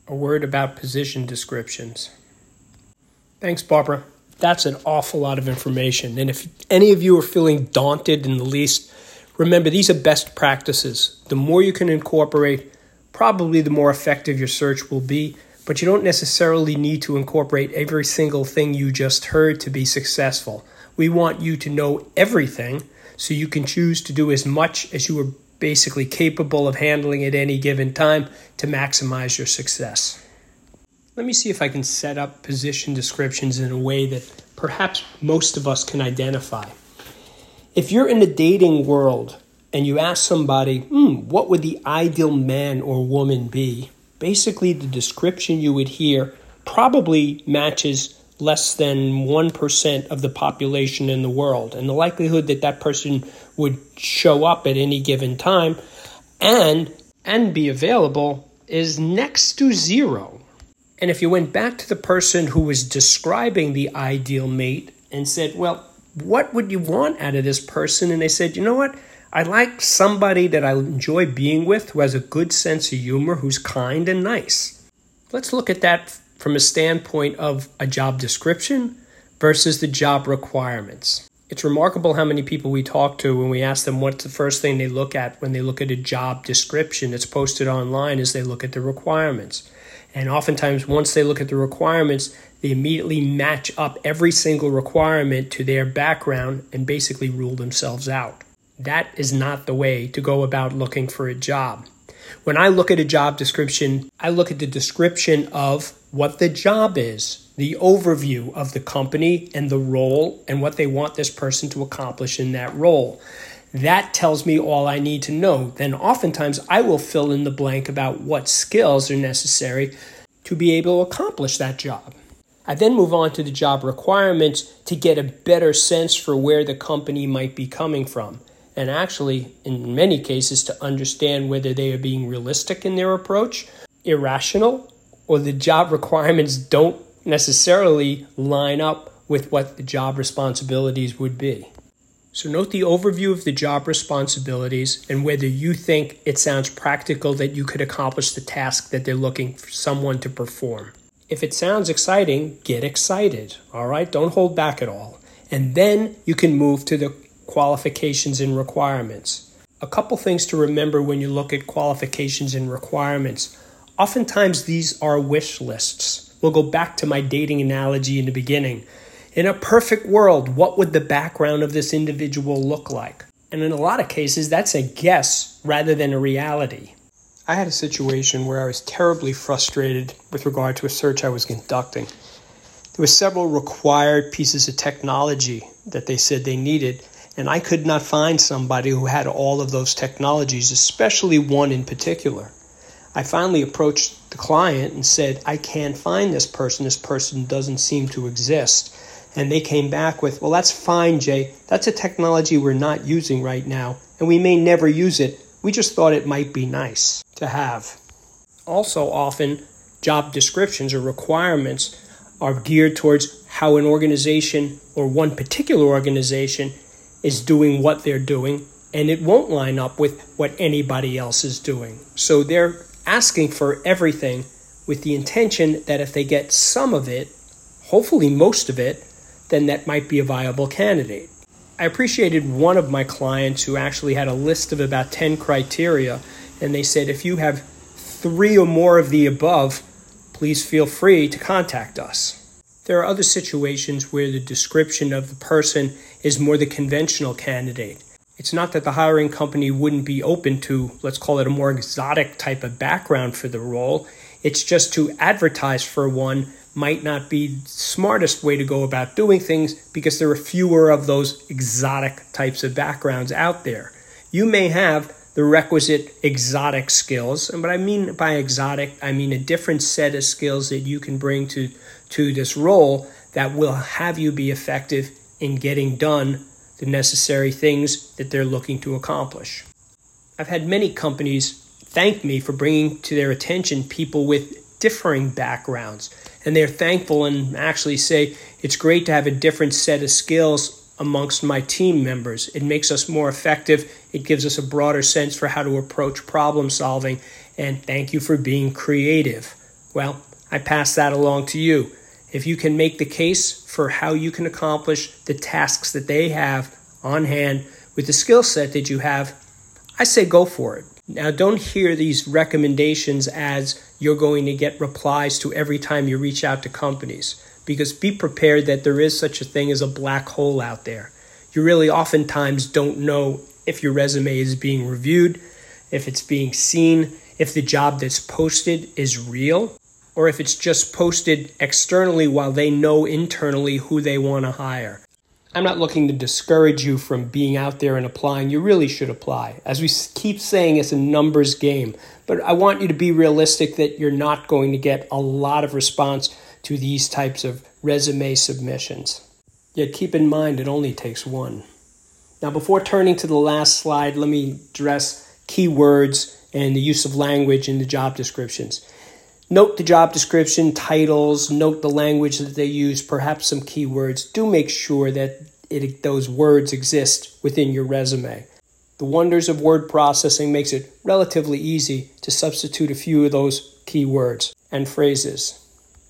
A word about position descriptions. Thanks, Barbara. That's an awful lot of information. And if any of you are feeling daunted in the least, remember these are best practices. The more you can incorporate, probably the more effective your search will be. But you don't necessarily need to incorporate every single thing you just heard to be successful. We want you to know everything so you can choose to do as much as you are basically capable of handling at any given time to maximize your success. Let me see if I can set up position descriptions in a way that perhaps most of us can identify. If you're in the dating world and you ask somebody, what would the ideal man or woman be? Basically, the description you would hear probably matches less than 1% of the population in the world. And the likelihood that that person would show up at any given time and be available is next to zero. And if you went back to the person who was describing the ideal mate and said, well, what would you want out of this person? And they said, you know what? I like somebody that I enjoy being with, who has a good sense of humor, who's kind and nice. Let's look at that from a standpoint of a job description versus the job requirements. It's remarkable how many people we talk to when we ask them what's the first thing they look at when they look at a job description that's posted online is they look at the requirements. And oftentimes once they look at the requirements, they immediately match up every single requirement to their background and basically rule themselves out. That is not the way to go about looking for a job. When I look at a job description, I look at the description of what the job is, the overview of the company and the role and what they want this person to accomplish in that role. That tells me all I need to know. Then oftentimes I will fill in the blank about what skills are necessary to be able to accomplish that job. I then move on to the job requirements to get a better sense for where the company might be coming from. And actually, in many cases, to understand whether they are being realistic in their approach, irrational, or the job requirements don't necessarily line up with what the job responsibilities would be. So note the overview of the job responsibilities and whether you think it sounds practical that you could accomplish the task that they're looking for someone to perform. If it sounds exciting, get excited, all right? Don't hold back at all. And then you can move to the qualifications and requirements. A couple things to remember when you look at qualifications and requirements. Oftentimes these are wish lists. We'll go back to my dating analogy in the beginning. In a perfect world, what would the background of this individual look like? And in a lot of cases, that's a guess rather than a reality. I had a situation where I was terribly frustrated with regard to a search I was conducting. There were several required pieces of technology that they said they needed, and I could not find somebody who had all of those technologies, especially one in particular. I finally approached the client and said, I can't find this person. This person doesn't seem to exist. And they came back with, well, that's fine, Jay. That's a technology we're not using right now, and we may never use it. We just thought it might be nice to have. Also, often, job descriptions or requirements are geared towards how an organization or one particular organization is doing what they're doing, and it won't line up with what anybody else is doing. So they're asking for everything with the intention that if they get some of it, hopefully most of it, then that might be a viable candidate. I appreciated one of my clients who actually had a list of about 10 criteria, and they said, if you have 3 or more of the above, please feel free to contact us. There are other situations where the description of the person is more the conventional candidate. It's not that the hiring company wouldn't be open to, let's call it a more exotic type of background for the role. It's just to advertise for one might not be the smartest way to go about doing things because there are fewer of those exotic types of backgrounds out there. You may have the requisite exotic skills, and what I mean by exotic, I mean a different set of skills that you can bring to this role that will have you be effective in getting done the necessary things that they're looking to accomplish. I've had many companies thank me for bringing to their attention people with differing backgrounds, and they're thankful and actually say, it's great to have a different set of skills amongst my team members. It makes us more effective. It gives us a broader sense for how to approach problem solving, and thank you for being creative. Well, I pass that along to you. If you can make the case for how you can accomplish the tasks that they have on hand with the skill set that you have, I say go for it. Now, don't hear these recommendations as you're going to get replies to every time you reach out to companies, because be prepared that there is such a thing as a black hole out there. You really oftentimes don't know if your resume is being reviewed, if it's being seen, if the job that's posted is real, or if it's just posted externally while they know internally who they want to hire. I'm not looking to discourage you from being out there and applying. You really should apply. As we keep saying, it's a numbers game. But I want you to be realistic that you're not going to get a lot of response to these types of resume submissions. Yet keep in mind, it only takes one. Now, before turning to the last slide, let me address keywords and the use of language in the job descriptions. Note the job description titles, note the language that they use, perhaps some keywords. Do make sure that those words exist within your resume. The wonders of word processing makes it relatively easy to substitute a few of those keywords and phrases.